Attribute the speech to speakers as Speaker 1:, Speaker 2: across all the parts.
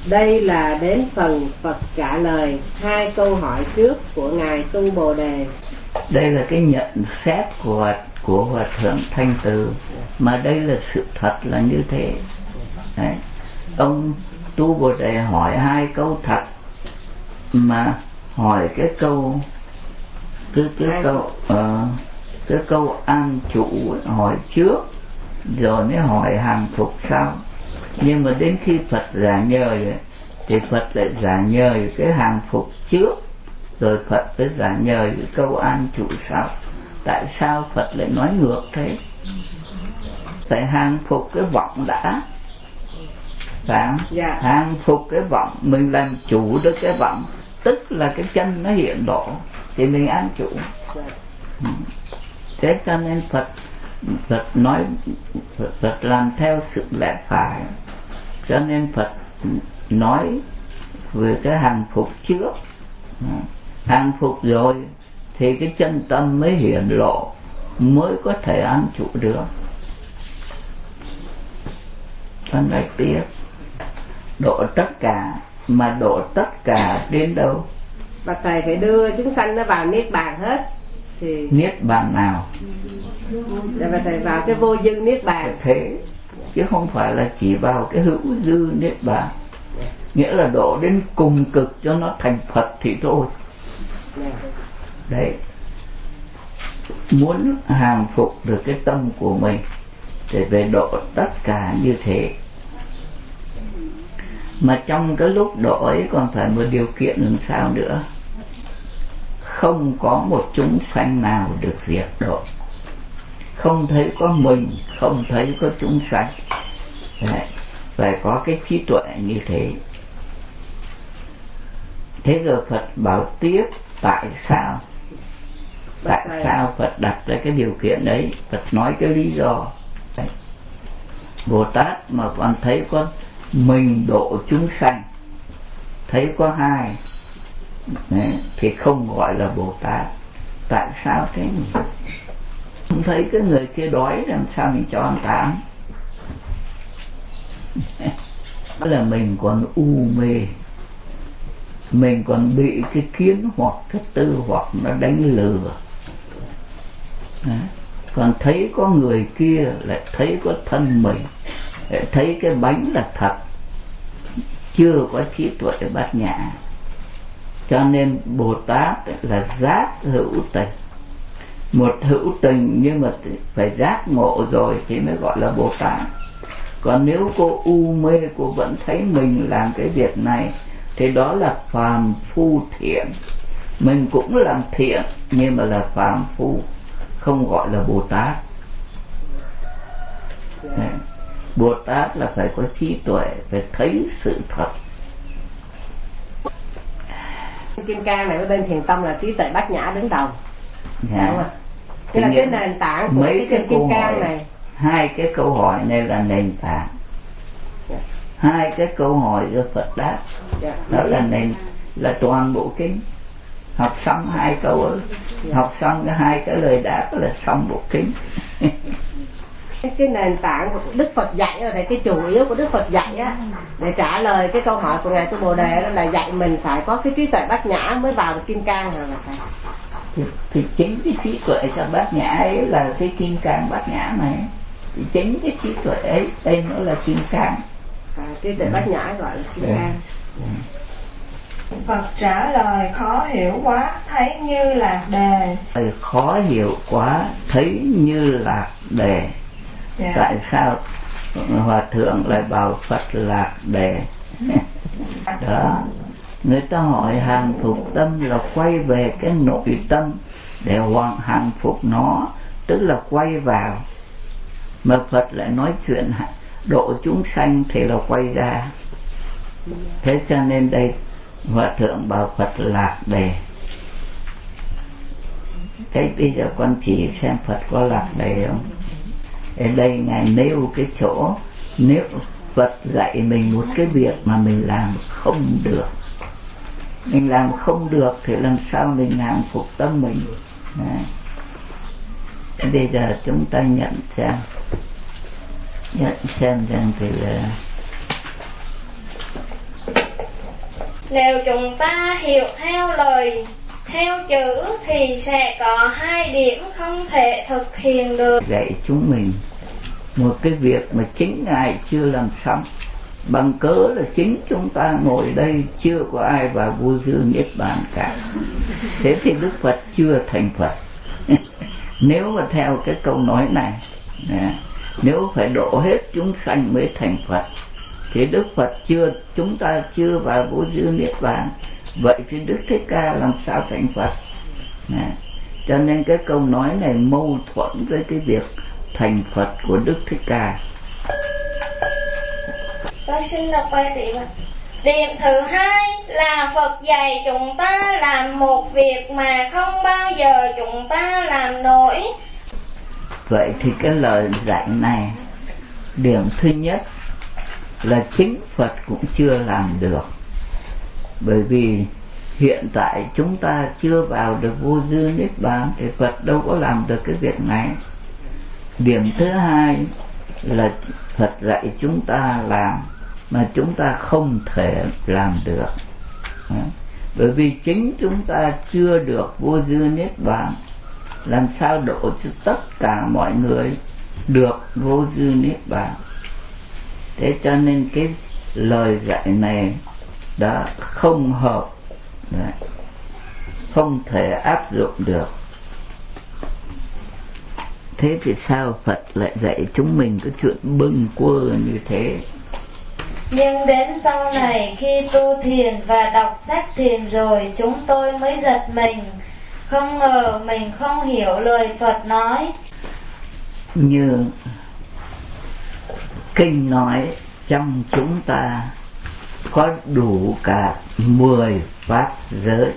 Speaker 1: Đây là đến phần Phật trả lời 2 câu hỏi trước của Ngài Tu Bồ Đề.
Speaker 2: Đây là cái nhận xét của Hòa Thượng Thanh Từ, mà đây là sự thật là như thế. Đấy. Ông Tu Bồ Đề hỏi 2 câu thật, mà hỏi cái câu an trụ hỏi trước, rồi mới hỏi hàng phục sau. Nhưng mà đến khi Phật giả nhờ thì Phật lại giả nhờ cái hàng phục trước, rồi Phật mới giả nhờ cái câu an trụ sau. Tại sao Phật lại nói ngược thế? Phải hàng phục cái vọng đã, phải không?
Speaker 1: Dạ.
Speaker 2: Hàng phục cái vọng, mình làm chủ được cái vọng, tức là cái chân nó hiện lộ thì mình an trụ. Thế cho nên Phật nói, Phật làm theo sự lẽ phải, cho nên Phật nói về cái hàng phục trước. Hàng phục rồi thì cái chân tâm mới hiển lộ, mới có thể an trụ được. Con nói tiếp, độ tất cả, mà độ tất cả đến đâu?
Speaker 1: Và Thầy phải đưa chúng sanh nó vào Niết Bàn hết. Thì
Speaker 2: Niết Bàn nào?
Speaker 1: và Thầy vào cái vô dư Niết Bàn.
Speaker 2: Thế, chứ không phải là chỉ vào cái hữu dư Niết Bàn. Nghĩa là độ đến cùng cực cho nó thành Phật thì thôi. Đấy. Muốn hàng phục được cái tâm của mình thì về độ tất cả như thế. Mà trong cái lúc độ ấy còn phải một điều kiện làm sao nữa? Không có một chúng sanh nào được diệt độ. Không thấy có mình, không thấy có chúng sanh. Đấy. Phải có cái trí tuệ như thế. Thế rồi Phật bảo tiếp tại sao? Tại sao Phật đặt ra cái điều kiện đấy? Phật nói cái lý do. Đấy. Bồ Tát mà còn thấy có mình độ chúng sanh, thấy có hai, đấy, thì không gọi là Bồ Tát. Tại sao thế nhỉ? Không thấy cái người kia đói làm sao mình cho ăn tám? Đó là mình còn u mê, mình còn bị cái kiến hoặc cái tư hoặc nó đánh lừa. Đấy. Còn thấy có người kia lại thấy có thân mình, lại thấy cái bánh là thật, chưa có trí tuệ bát nhã. Cho nên Bồ Tát là giác hữu tình. Một hữu tình nhưng mà phải giác ngộ rồi thì mới gọi là Bồ Tát. Còn nếu cô u mê, cô vẫn thấy mình làm cái việc này thì đó là phàm phu thiện. Mình cũng làm thiện nhưng mà là phàm phu, không gọi là Bồ Tát. Bồ Tát là phải có trí tuệ, phải thấy sự thật.
Speaker 1: Kim Cang này ở bên Thiền Tông là trí tuệ bát nhã đứng đầu.
Speaker 2: Dạ.
Speaker 1: Đúng không? Thế là cái nền tảng của
Speaker 2: mấy
Speaker 1: cái Kim Cang này.
Speaker 2: 2 cái câu hỏi này là nền tảng. 2 cái câu hỏi do Phật đáp. Đó là nền, là toàn bộ kinh. Học xong 2 câu ấy, học xong cái 2 cái lời đáp là xong bộ kinh.
Speaker 1: Cái nền tảng của Đức Phật dạy là cái chủ yếu của Đức Phật dạy á, để trả lời cái câu hỏi của Ngài Tu Bồ Đề, đó là dạy mình phải có cái trí tuệ bát nhã mới vào được Kim Cang rồi.
Speaker 2: Thì chính cái trí tuệ cho bát nhã ấy là cái Kim Cang bát nhã này. Thì chính cái trí tuệ ấy tên nó là Kim Cang.
Speaker 1: Trí tuệ bát nhã gọi là Kim Cang.
Speaker 3: Phật trả lời khó hiểu quá, thấy như lạc đề.
Speaker 2: Khó hiểu quá, thấy như lạc đề.
Speaker 3: Yeah.
Speaker 2: Tại sao Hòa Thượng lại bảo Phật lạc đề? Đó, người ta hỏi hàng phục tâm là quay về cái nội tâm để hàng phục nó, tức là quay vào. Mà Phật lại nói chuyện độ chúng sanh thì là quay ra. Thế cho nên đây Hòa Thượng bảo Phật lạc đề. Thế bây giờ con chỉ xem Phật có lạc đề không? Ở đây Ngài nêu cái chỗ, nếu Phật dạy mình một cái việc mà mình làm không được, mình làm không được thì làm sao mình hàng phục tâm mình? Bây giờ chúng ta nhận xem rằng thì là
Speaker 4: Nếu chúng ta hiểu theo lời, theo chữ thì sẽ có hai điểm không thể thực hiện được.
Speaker 2: Dạy chúng mình một cái việc mà chính Ngài chưa làm xong, bằng cớ là chính chúng ta ngồi đây chưa có ai vào vô dư niết bàn cả. Thế thì Đức Phật chưa thành Phật. Nếu mà theo cái câu nói này, nếu phải độ hết chúng sanh mới thành Phật, thì Đức Phật chúng ta chưa vào vô dư niết bàn, vậy thì Đức Thích Ca làm sao thành Phật? Cho nên cái câu nói này mâu thuẫn với cái việc thành Phật của Đức Thích Ca.
Speaker 4: Tôi xin đọc bài tỉ ạ. Điểm thứ hai là Phật dạy chúng ta làm một việc mà không bao giờ chúng ta làm nổi.
Speaker 2: Vậy thì cái lời dạy này, điểm thứ nhất là chính Phật cũng chưa làm được. Bởi vì hiện tại chúng ta chưa vào được vô dư niết bàn thì Phật đâu có làm được cái việc này. Điểm thứ hai là Phật dạy chúng ta làm mà chúng ta không thể làm được. Bởi vì chính chúng ta chưa được vô dư niết bàn, làm sao độ cho tất cả mọi người được vô dư niết bàn. Thế cho nên cái lời dạy này đã không hợp, không thể áp dụng được. Thế thì sao Phật lại dạy chúng mình cái chuyện bâng quơ như thế?
Speaker 4: Nhưng đến sau này khi tu thiền và đọc sách thiền rồi, chúng tôi mới giật mình, không ngờ mình không hiểu lời Phật nói.
Speaker 2: Như kinh nói trong chúng ta có đủ cả 10 pháp giới.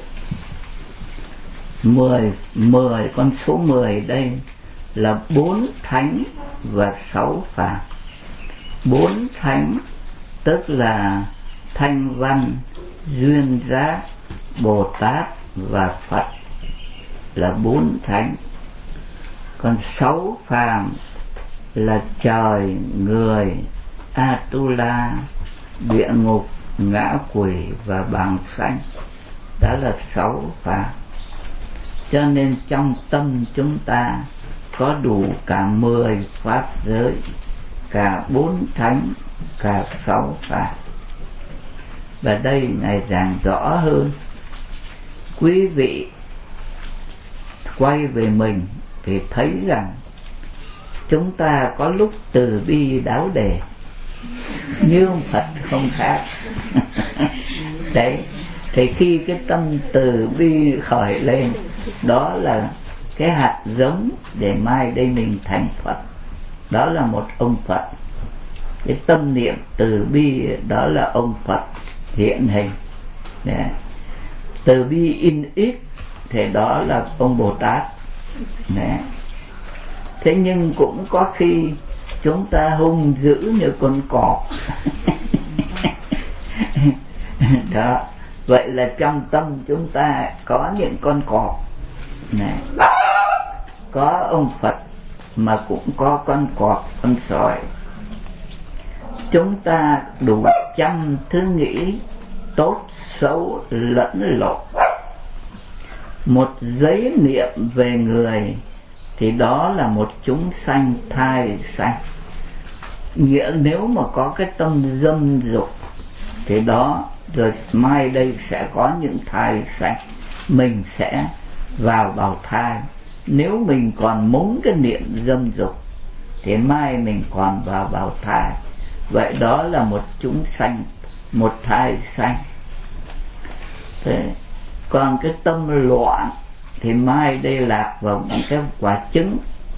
Speaker 2: 10 con số 10 đây là 4 thánh và 6 phàm. 4 thánh tức là Thanh Văn, Duyên Giác, Bồ Tát và Phật là 4 thánh. Còn 6 phàm là trời, người, Atula, địa ngục, ngã quỷ và bàng sanh. Đó là 6 phàm. Cho nên trong tâm chúng ta có đủ cả 10 pháp giới, cả 4 thánh, cả 6 phàm. Và đây Ngài giảng rõ hơn. Quý vị quay về mình thì thấy rằng chúng ta có lúc từ bi đáo đề, nhưng Phật không khác. Đấy, thì khi cái tâm từ bi khởi lên, đó là cái hạt giống để mai đây mình thành Phật. Đó là một ông Phật. Cái tâm niệm từ bi đó là ông Phật hiện hình. Đấy. Từ bi in ít thì đó là ông Bồ Tát. Đấy. Thế nhưng cũng có khi chúng ta hung dữ như con cọp. Đó. Vậy là trong tâm chúng ta có những con cọp này. Có ông Phật mà cũng có con cọp, con sói. Chúng ta đủ trăm thứ nghĩ tốt xấu lẫn lộn. Một giấy niệm về người thì đó là một chúng sanh thai sanh. Nghĩa nếu mà có cái tâm dâm dục thì đó rồi mai đây sẽ có những thai sanh, mình sẽ vào bào thai. Nếu mình còn muốn cái niệm dâm dục thì mai mình còn vào bào thai. Vậy đó là một chúng sanh, một thai sanh. Thế còn cái tâm loạn thì mai đây lạc vào những cái quả trứng.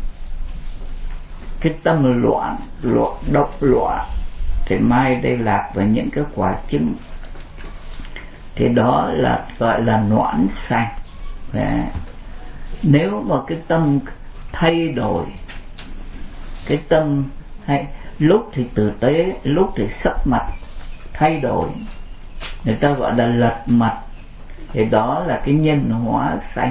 Speaker 2: Cái tâm loạn, độc loạn thì mai đây lạc vào những cái quả trứng. Thì đó là gọi là noãn sanh. Nếu mà cái tâm thay đổi, cái tâm hay lúc thì tử tế, lúc thì sắc mặt thay đổi, người ta gọi là lật mặt, thì đó là cái nhân hóa sanh.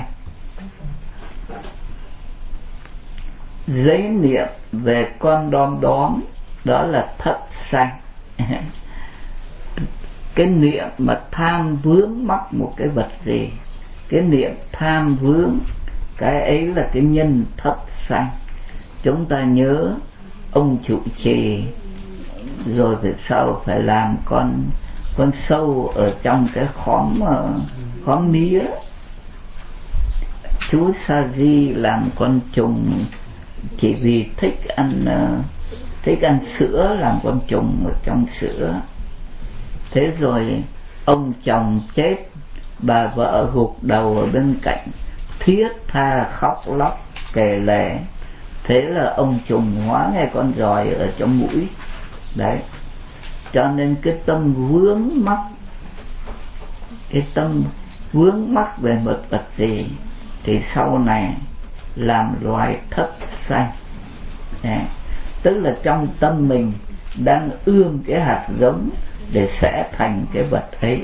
Speaker 2: Giấy niệm về con đom đóm, đó là thất sanh. cái niệm mà tham vướng mắc một cái vật gì, cái niệm tham vướng, cái ấy là cái nhân thất sanh. Chúng ta nhớ ông trụ trì rồi về sau phải làm con sâu ở trong cái khóm mía, chú Sa Di làm con trùng chỉ vì thích ăn sữa, làm con trùng ở trong sữa. Thế rồi ông chồng chết, bà vợ gục đầu ở bên cạnh thiết tha khóc lóc kể lể. Thế là ông trùng hóa nghe con giòi ở trong mũi đấy. Cho nên cái tâm vướng mắc về một vật gì thì sau này làm loài thất sanh. Tức là trong tâm mình đang ươm cái hạt giống để sẽ thành cái vật ấy.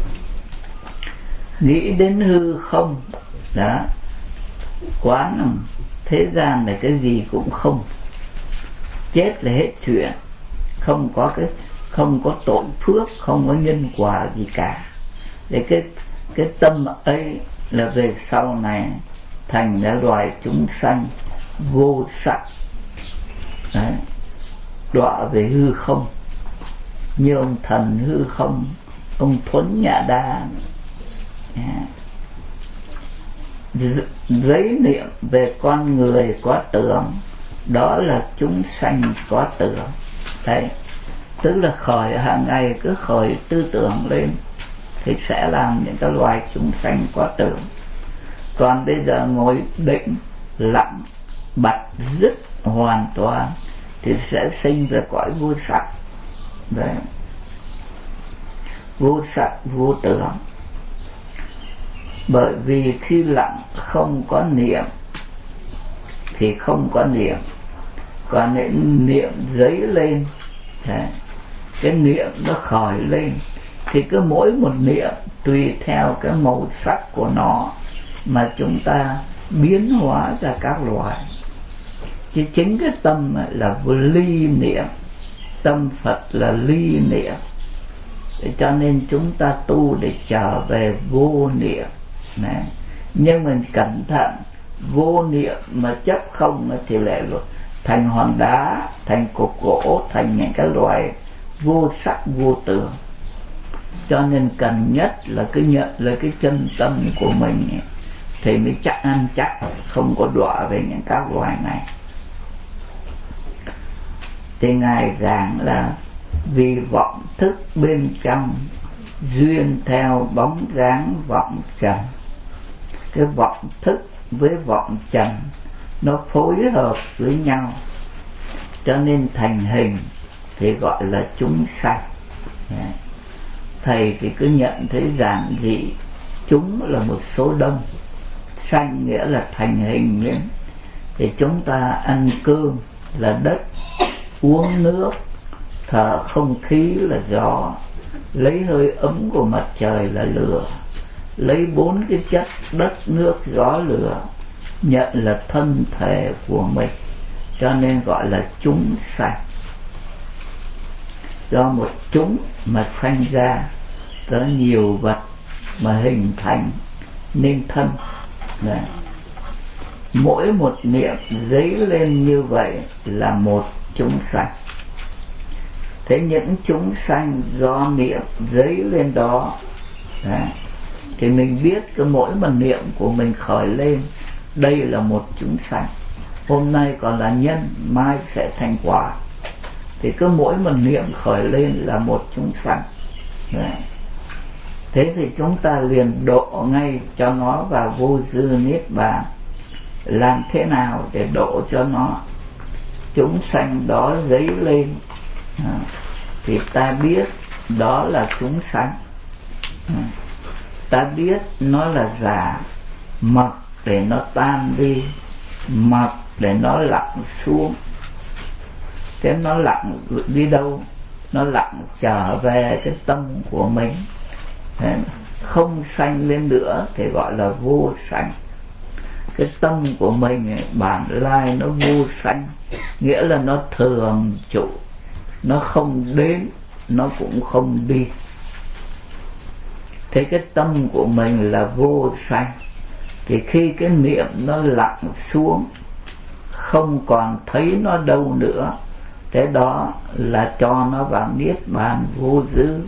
Speaker 2: Nghĩ đến hư không đó, quán thế gian này cái gì cũng không, chết là hết chuyện, không có tội phước, không có nhân quả gì cả. Để cái tâm ấy là về sau này thành ra loài chúng sanh vô sắc đấy, đọa về hư không, như ông thần hư không, ông Thuấn Nhã Đa. Lấy niệm về con người có tưởng, đó là chúng sanh có tưởng đấy. Tức là khởi hàng ngày cứ khởi tư tưởng lên thì sẽ làm những cái loài chúng sanh có tưởng. Còn bây giờ ngồi định lặng bặt dứt hoàn toàn thì sẽ sinh ra cõi vô sắc đấy, vô sắc vô tưởng. Bởi vì khi lặng không có niệm thì không có niệm, còn niệm dấy lên đấy, cái niệm nó khởi lên thì cứ mỗi một niệm tùy theo cái màu sắc của nó mà chúng ta biến hóa ra các loài. Chứ chính cái tâm là ly niệm, tâm Phật là ly niệm. Cho nên chúng ta tu để trở về vô niệm này. Nhưng mình cẩn thận, vô niệm mà chấp không thì lại thành hòn đá, thành cục gỗ, thành những cái loài vô sắc vô tưởng. Cho nên cần nhất là cứ nhận là cái chân tâm của mình thì mới chắc ăn chắc, không có đọa về những các loài này. Thì Ngài giảng là vì vọng thức bên trong duyên theo bóng dáng vọng trần. Cái vọng thức với vọng trần nó phối hợp với nhau, cho nên thành hình thì gọi là chúng sanh. Thầy thì cứ nhận thấy giản dị, chúng là một số đông, sanh nghĩa là thành hình nhé. Thì chúng ta ăn cơm là đất, uống nước, thở không khí là gió, lấy hơi ấm của mặt trời là lửa, lấy 4 cái chất đất, nước, gió, lửa nhận là thân thể của mình, cho nên gọi là chúng sanh. Do một chúng mà sanh ra có nhiều vật mà hình thành nên thân. Đấy. Mỗi một niệm dấy lên như vậy là một chúng sanh. Thế những chúng sanh do niệm dấy lên đó thì mình biết cái mỗi một niệm của mình khởi lên đây là một chúng sanh. Hôm nay còn là nhân, mai sẽ thành quả. Thì cứ mỗi một niệm khởi lên là một chúng sanh. Thế thì chúng ta liền độ ngay cho nó vào vô dư niết bàn. Làm thế nào để độ cho nó? Chúng sanh đó dấy lên thì ta biết đó là chúng sanh. Ta biết nó là giả, mặc để nó tan đi, mặc để nó lặng xuống. Thế nó lặng đi đâu? Nó lặng trở về cái tâm của mình, không sanh lên nữa thì gọi là vô sanh. Cái tâm của mình bản lai nó vô sanh, nghĩa là nó thường trụ, nó không đến, nó cũng không đi. Thế cái tâm của mình là vô sanh, thì khi cái niệm nó lặng xuống, không còn thấy nó đâu nữa, thế đó là cho nó vào niết bàn vô dư.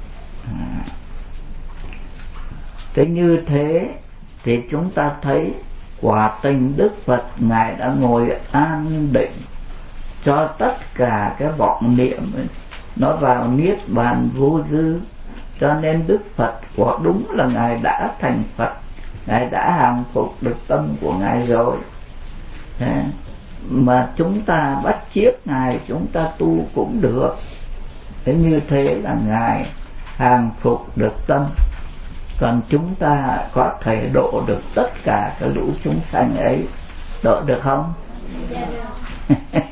Speaker 2: Thế như thế thì chúng ta thấy quả tình Đức Phật Ngài đã ngồi an định cho tất cả cái vọng niệm ấy, nó vào niết bàn vô dư. Cho nên Đức Phật quả đúng là Ngài đã thành Phật, Ngài đã hàng phục được tâm của Ngài rồi. Thế mà chúng ta bắt chước Ngài, chúng ta tu cũng được. Thế như thế là Ngài hàng phục được tâm. Còn chúng ta có thể độ được tất cả các lũ chúng sanh ấy, độ được không?